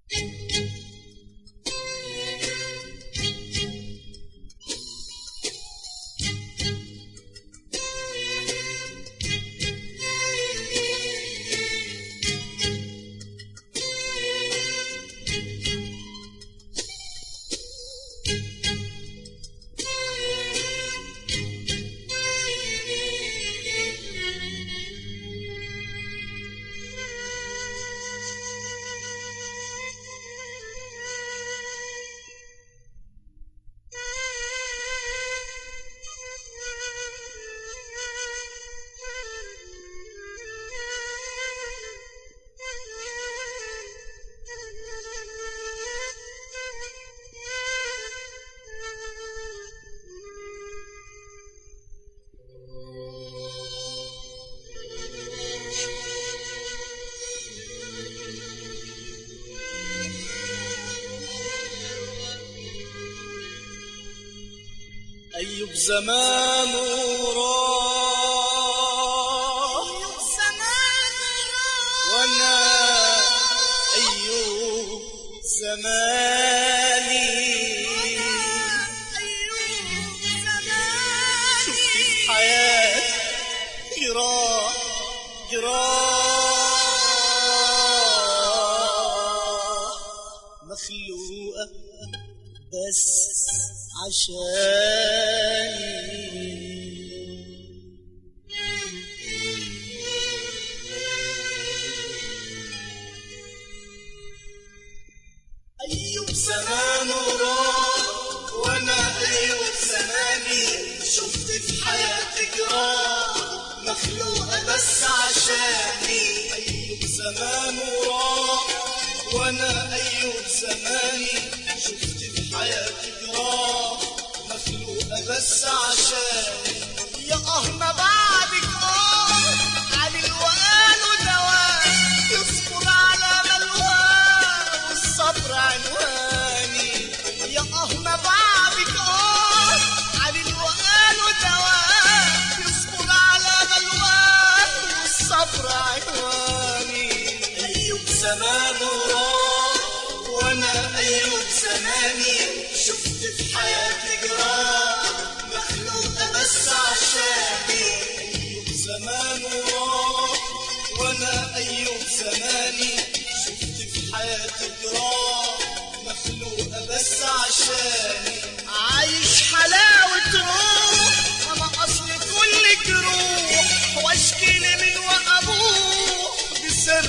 أيوب زمان وراح وأنا أيوب زماني شفت في حياتي جراح مخلوقة بس عشاني. أيوب زمان وراح وأنا أيوب زماني شفت في حياتي جراح مخلوقة بس عشاني. أيوب زمان وراح وأنا أيوب زماني شفت في حياتي جراح مخلوقة بس عشاني. يا ما بعدك عن الوقال ودوام يصبر على ملوان والصبر عنواني. يا ما بعدك عن الوقال ودوام يصبر على ملوان والصبر عنواني. أيوب زمان وراح وأنا أيوب زماني شفت في حياتي جراح مخلوقة بس عشاني. أيوب زمان وراح وأنا أيوب زماني شفت في حياتي جراح مخلوقة بس عشاني. عايش حلاوة روح أنا أصل كل جروح واشكيلي من وأبوه بسر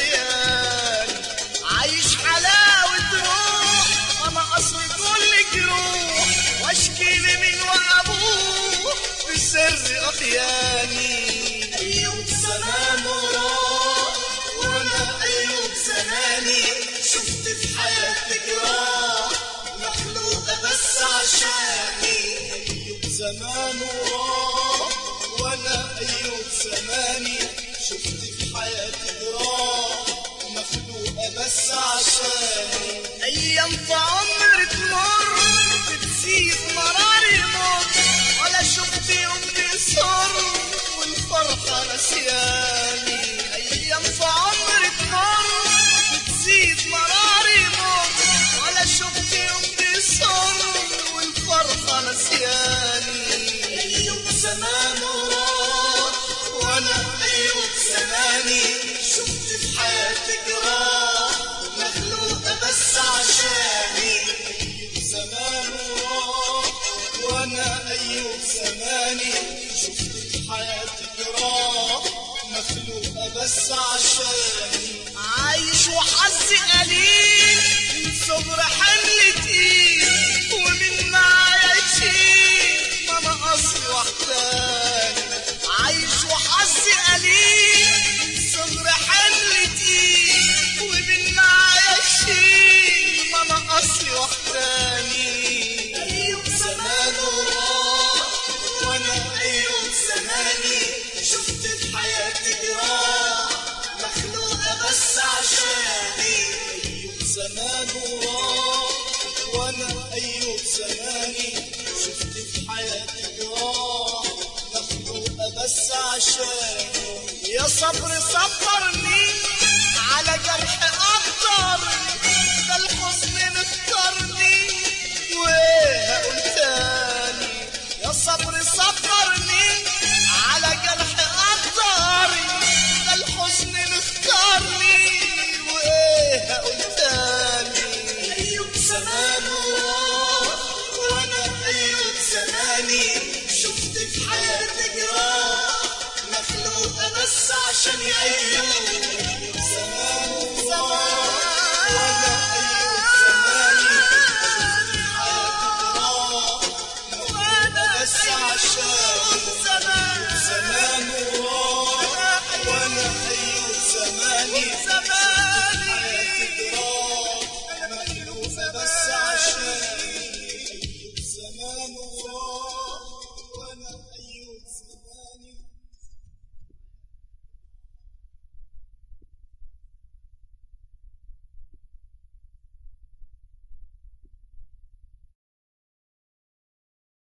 أهياني. عايش حلاوة روح أنا أصل كل جروح واشكيلي من وأبوه بسر أخياني. أيوب زمان وراح وأنا أيوب زماني شفت في حياتي جراح مخلوقة بس عشاني. أيوب زمان وراح وأنا أيوب زماني شفت في حياتي جراح مخلوقة بس عشاني. أيام في عمري تمر بتزيد مرار الموت ولا شفت يوم بيصر والفرحة نسياني. أيام في عمري تمر بتزيد مرار الموت ولا شفت يوم بيصر والفرحة نسياني. أيوب زمان وراح وأنا أيوب زماني شفت في حياتي جراح مخلوقة بس عشاني. أيوب زمان وراح وأنا أيوب زماني شفت في حياتي جراح مخلوقة بس عشاني. عايش وحظي قليل من صغر حمل تقيل ومن معايا يشيل ما أنا أصل وحداني. عايش وحظي قليل من صغر حمل تقيل ومن معايا يشيل ما أنا أصل وحداني. أيوب زمان وراح وأنا أيوب زماني شفت في حياتي جراح مخلوقة بس عشاني. أيوب زمان وراح وأنا أيوب زماني شفت في حياتي جراح مخلوقة بس عشاني. يا صبر صبرني على جرح أقدر أيوب زمان وأنا أيوب زماني شفت حياتي جراح مخلوقة بس عشان زمان وراح وأنا أيوب زماني